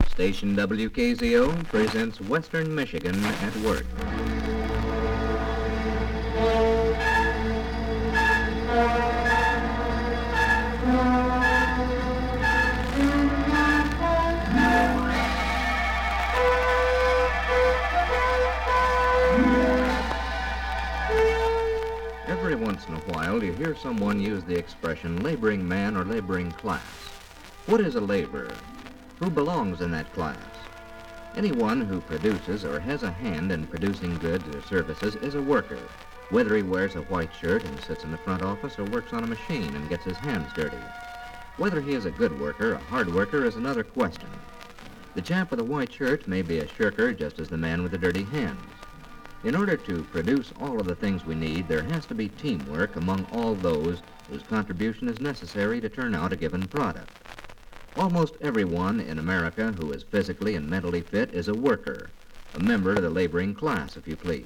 Station WKZO presents Western Michigan at Work. Every once in a while, you hear someone use the expression laboring man or laboring class. What is a laborer? Who belongs in that class? Anyone who produces or has a hand in producing goods or services is a worker, whether he wears a white shirt and sits in the front office or works on a machine and gets his hands dirty. Whether he is a good worker, a hard worker, is another question. The chap with a white shirt may be a shirker just as the man with the dirty hands. In order to produce all of the things we need, there has to be teamwork among all those whose contribution is necessary to turn out a given product. Almost everyone in America who is physically and mentally fit is a worker, a member of the laboring class, if you please.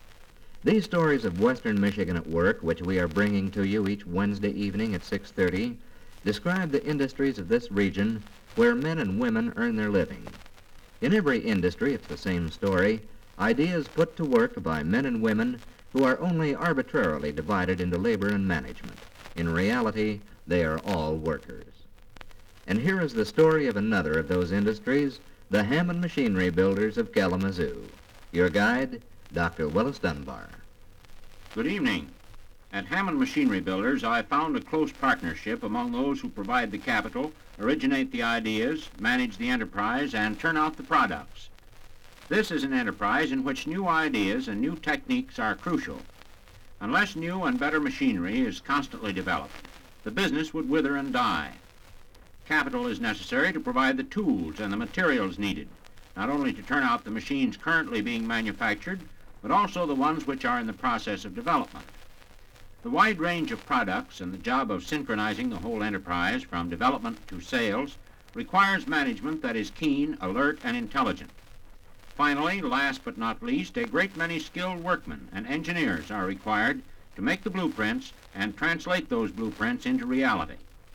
These stories of Western Michigan at Work, which we are bringing to you each Wednesday evening at 6:30, describe the industries of this region where men and women earn their living. In every industry, it's the same story. Ideas put to work by men and women who are only arbitrarily divided into labor and management. In reality, they are all workers. And here is the story of another of those industries, the Hammond Machinery Builders of Kalamazoo. Your guide, Dr. Willis Dunbar. Good evening. At Hammond Machinery Builders, I found a close partnership among those who provide the capital, originate the ideas, manage the enterprise, and turn out the products. This is an enterprise in which new ideas and new techniques are crucial. Unless new and better machinery is constantly developed, the business would wither and die. Capital is necessary to provide the tools and the materials needed, not only to turn out the machines currently being manufactured, but also the ones which are in the process of development. The wide range of products and the job of synchronizing the whole enterprise from development to sales requires management that is keen, alert, and intelligent. Finally, last but not least, a great many skilled workmen and engineers are required to make the blueprints and translate those blueprints into reality.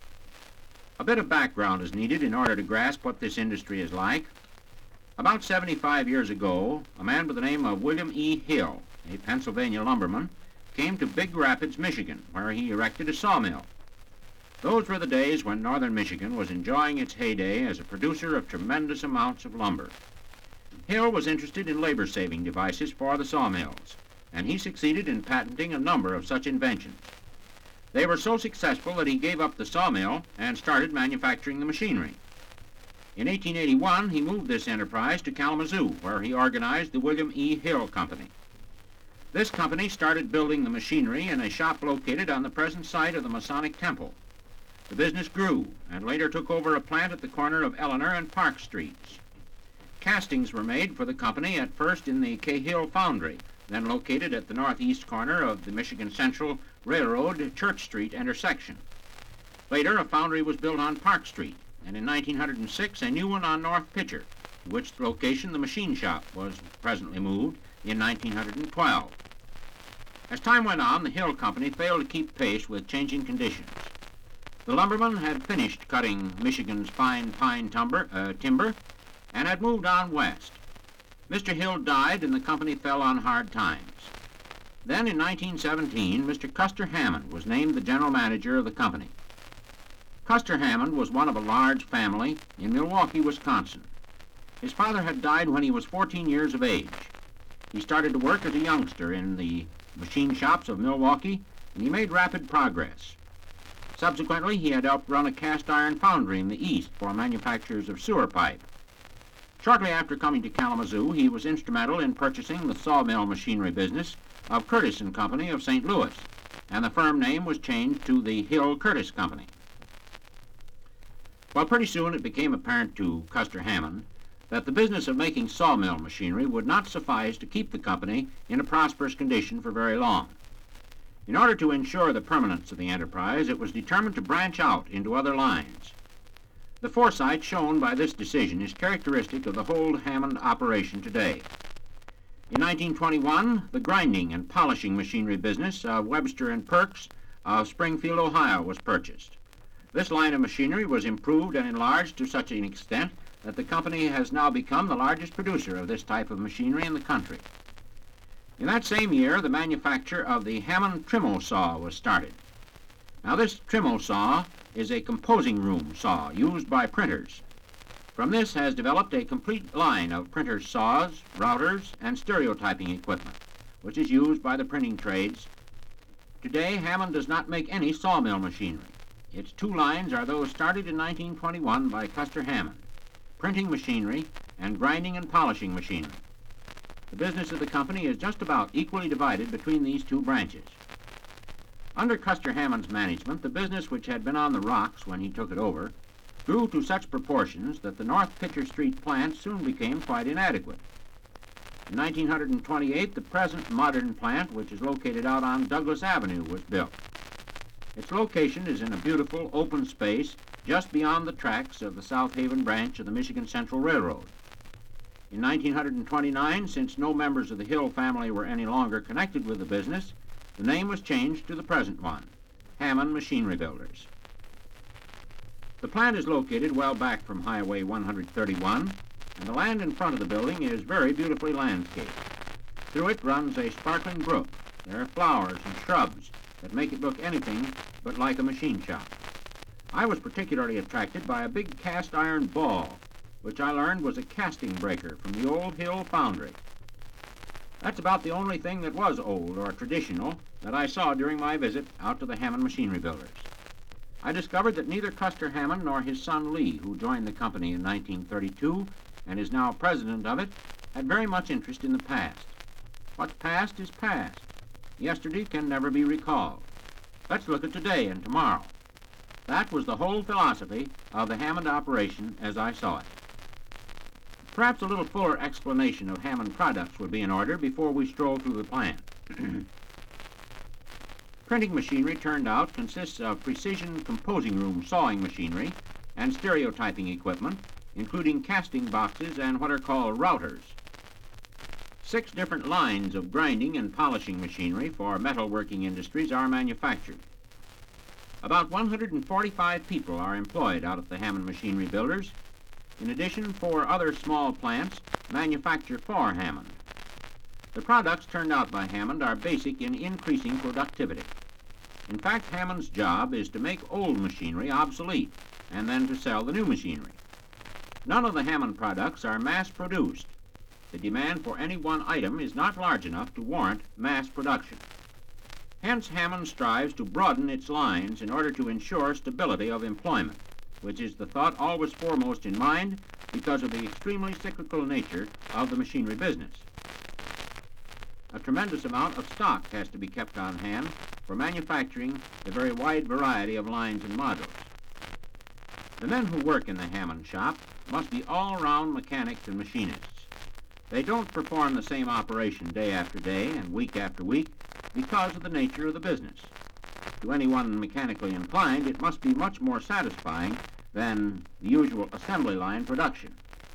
A bit of background is needed in order to grasp what this industry is like. About 75 years ago, a man by the name of William E. Hill, a Pennsylvania lumberman, came to Big Rapids, Michigan, where he erected a sawmill. Those were the days when northern Michigan was enjoying its heyday as a producer of tremendous amounts of lumber. Hill was interested in labor-saving devices for the sawmills, and he succeeded in patenting a number of such inventions. They were so successful that he gave up the sawmill and started manufacturing the machinery. In 1881, he moved this enterprise to Kalamazoo, where he organized the William E. Hill Company. This company started building the machinery in a shop located on the present site of the Masonic Temple. The business grew and later took over a plant at the corner of Eleanor and Park Streets. Castings were made for the company at first in the Cahill Foundry, then located at the northeast corner of the Michigan Central Railroad Church Street intersection. Later, a foundry was built on Park Street, and in 1906, a new one on North Pitcher, to which location the machine shop was presently moved in 1912. As time went on, the Hill Company failed to keep pace with changing conditions. The lumbermen had finished cutting Michigan's fine pine timber and had moved on west. Mr. Hill died and the company fell on hard times. Then in 1917, Mr. Custer Hammond was named the general manager of the company. Custer Hammond was one of a large family in Milwaukee, Wisconsin. His father had died when he was 14 years of age. He started to work as a youngster in the machine shops of Milwaukee, and he made rapid progress. Subsequently, he had helped run a cast iron foundry in the east for manufacturers of sewer pipe. Shortly after coming to Kalamazoo, he was instrumental in purchasing the sawmill machinery business of Curtis and Company of St. Louis, and the firm name was changed to the Hill Curtis Company. Well, pretty soon it became apparent to Custer Hammond that the business of making sawmill machinery would not suffice to keep the company in a prosperous condition for very long. In order to ensure the permanence of the enterprise, it was determined to branch out into other lines. The foresight shown by this decision is characteristic of the whole Hammond operation today. In 1921, the grinding and polishing machinery business of Webster and Perks of Springfield, Ohio was purchased. This line of machinery was improved and enlarged to such an extent that the company has now become the largest producer of this type of machinery in the country. In that same year, the manufacture of the Hammond Trimo saw was started. Now, this Trimo saw is a composing room saw used by printers. From this has developed a complete line of printer saws, routers, and stereotyping equipment, which is used by the printing trades. Today, Hammond does not make any sawmill machinery. Its two lines are those started in 1921 by Custer Hammond, printing machinery and grinding and polishing machinery. The business of the company is just about equally divided between these two branches. Under Custer Hammond's management, the business, which had been on the rocks when he took it over, grew to such proportions that the North Pitcher Street plant soon became quite inadequate. In 1928, the present modern plant, which is located out on Douglas Avenue, was built. Its location is in a beautiful open space just beyond the tracks of the South Haven branch of the Michigan Central Railroad. In 1929, since no members of the Hill family were any longer connected with the business, the name was changed to the present one, Hammond Machinery Builders. The plant is located well back from Highway 131, and the land in front of the building is very beautifully landscaped. Through it runs a sparkling brook. There are flowers and shrubs that make it look anything but like a machine shop. I was particularly attracted by a big cast iron ball, which I learned was a casting breaker from the old Hill foundry. That's about the only thing that was old or traditional that I saw during my visit out to the Hammond Machinery Builders. I discovered that neither Custer Hammond nor his son Lee, who joined the company in 1932 and is now president of it, had very much interest in the past. What's past is past. Yesterday can never be recalled. Let's look at today and tomorrow. That was the whole philosophy of the Hammond operation as I saw it. Perhaps a little fuller explanation of Hammond products would be in order before we stroll through the plant. Printing machinery turned out consists of precision composing room sawing machinery and stereotyping equipment, including casting boxes and what are called routers. 6 different lines of grinding and polishing machinery for metalworking industries are manufactured. About 145 people are employed out at the Hammond Machinery Builders. In addition, 4 other small plants manufacture for Hammond. The products turned out by Hammond are basic in increasing productivity. In fact, Hammond's job is to make old machinery obsolete and then to sell the new machinery. None of the Hammond products are mass-produced. The demand for any one item is not large enough to warrant mass production. Hence, Hammond strives to broaden its lines in order to ensure stability of employment, which is the thought always foremost in mind because of the extremely cyclical nature of the machinery business. A tremendous amount of stock has to be kept on hand for manufacturing the very wide variety of lines and modules. The men who work in the Hammond shop must be all-round mechanics and machinists. They don't perform the same operation day after day and week after week because of the nature of the business. To anyone mechanically inclined, it must be much more satisfying than the usual assembly line production.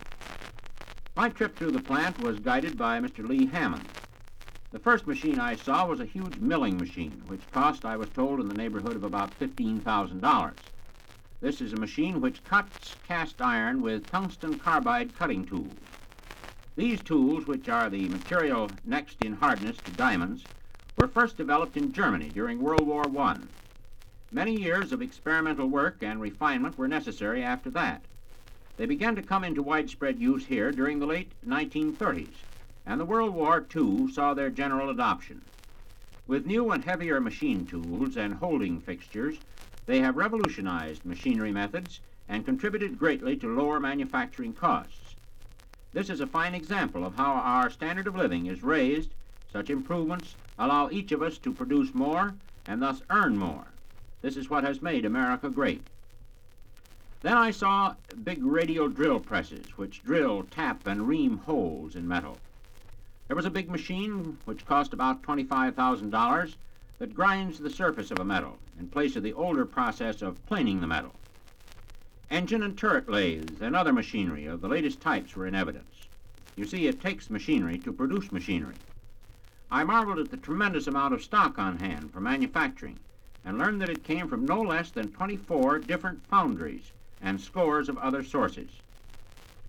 My trip through the plant was guided by Mr. Lee Hammond. The first machine I saw was a huge milling machine, which cost, I was told, in the neighborhood of about $15,000. This is a machine which cuts cast iron with tungsten carbide cutting tools. These tools, which are the material next in hardness to diamonds, were first developed in Germany during World War I. Many years of experimental work and refinement were necessary after that. They began to come into widespread use here during the late 1930s, and the World War II saw their general adoption. With new and heavier machine tools and holding fixtures, they have revolutionized machinery methods and contributed greatly to lower manufacturing costs. This is a fine example of how our standard of living is raised. Such improvements allow each of us to produce more and thus earn more. This is what has made America great. Then I saw big radial drill presses which drill, tap, and ream holes in metal. There was a big machine which cost about $25,000 that grinds the surface of a metal in place of the older process of planing the metal. Engine and turret lathes and other machinery of the latest types were in evidence. You see, it takes machinery to produce machinery. I marveled at the tremendous amount of stock on hand for manufacturing and learned that it came from no less than 24 different foundries and scores of other sources.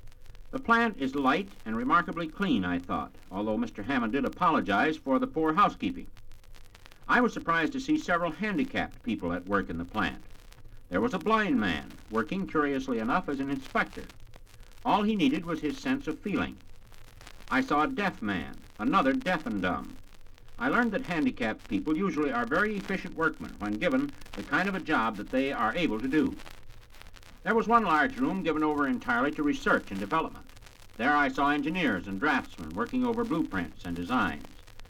The plant is light and remarkably clean, I thought, although Mr. Hammond did apologize for the poor housekeeping. I was surprised to see several handicapped people at work in the plant. There was a blind man, working, curiously enough, as an inspector. All he needed was his sense of feeling. I saw a deaf man, another deaf and dumb. I learned that handicapped people usually are very efficient workmen when given the kind of a job that they are able to do. There was one large room given over entirely to research and development. There I saw engineers and draftsmen working over blueprints and designs.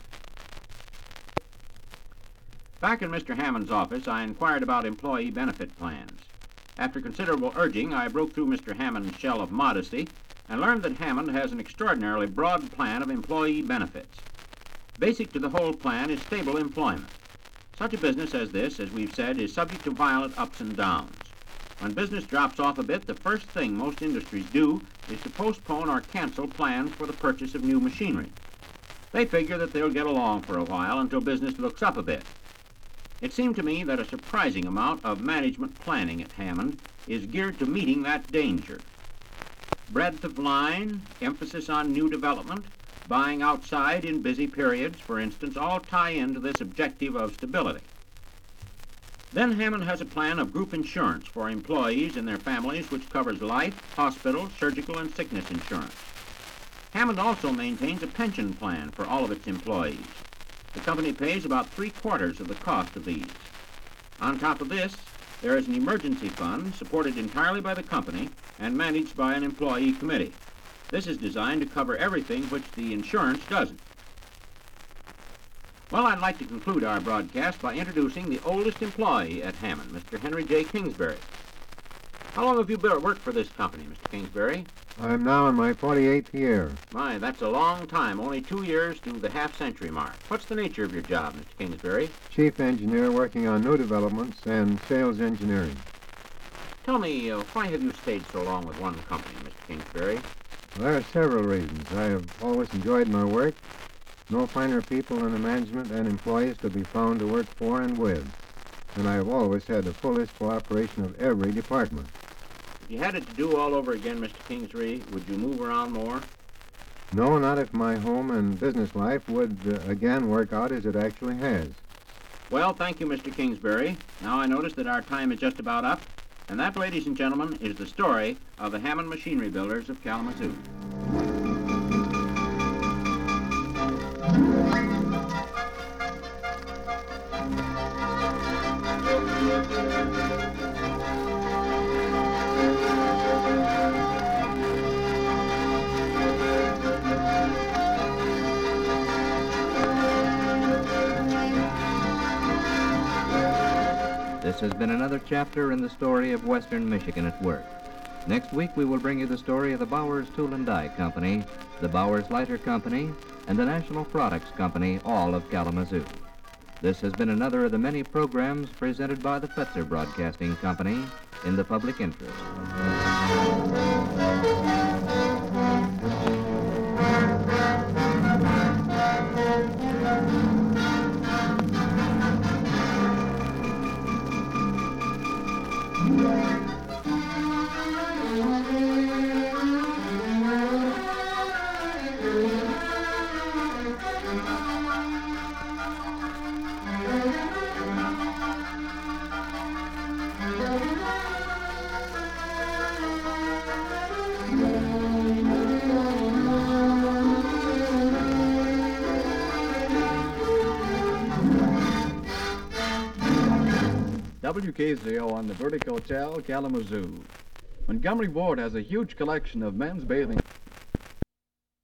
Back in Mr. Hammond's office, I inquired about employee benefit plans. After considerable urging, I broke through Mr. Hammond's shell of modesty and learned that Hammond has an extraordinarily broad plan of employee benefits. Basic to the whole plan is stable employment. Such a business as this, as we've said, is subject to violent ups and downs. When business drops off a bit, the first thing most industries do is to postpone or cancel plans for the purchase of new machinery. They figure that they'll get along for a while until business looks up a bit. It seemed to me that a surprising amount of management planning at Hammond is geared to meeting that danger. Breadth of line, emphasis on new development, buying outside in busy periods, for instance, all tie into this objective of stability. Then Hammond has a plan of group insurance for employees and their families, which covers life, hospital, surgical, and sickness insurance. Hammond also maintains a pension plan for all of its employees. The company pays about 3/4 of the cost of these. On top of this, there is an emergency fund supported entirely by the company and managed by an employee committee. This is designed to cover everything which the insurance doesn't. Well, I'd like to conclude our broadcast by introducing the oldest employee at Hammond, Mr. Henry J. Kingsbury. How long have you worked for this company, Mr. Kingsbury? I'm now in my 48th year. My, that's a long time, only 2 years to the half-century mark. What's the nature of your job, Mr. Kingsbury? Chief engineer working on new developments and sales engineering. Tell me, why have you stayed so long with one company, Mr. Kingsbury? There are several reasons. I have always enjoyed my work. No finer people in the management and employees could be found to work for and with. And I have always had the fullest cooperation of every department. If you had it to do all over again, Mr. Kingsbury, would you move around more? No, not if my home and business life would again work out as it actually has. Well, thank you, Mr. Kingsbury. Now I notice that our time is just about up. And that, ladies and gentlemen, is the story of the Hammond Machinery Builders of Kalamazoo. This has been another chapter in the story of Western Michigan at work. Next week we will bring you the story of the Bowers Tool and Die Company, the Bowers Lighter Company, and the National Products Company, all of Kalamazoo. This has been another of the many programs presented by the Fetzer Broadcasting Company in the public interest. WKZO on the Vertical Hotel, Kalamazoo. Montgomery Ward has a huge collection of men's bathing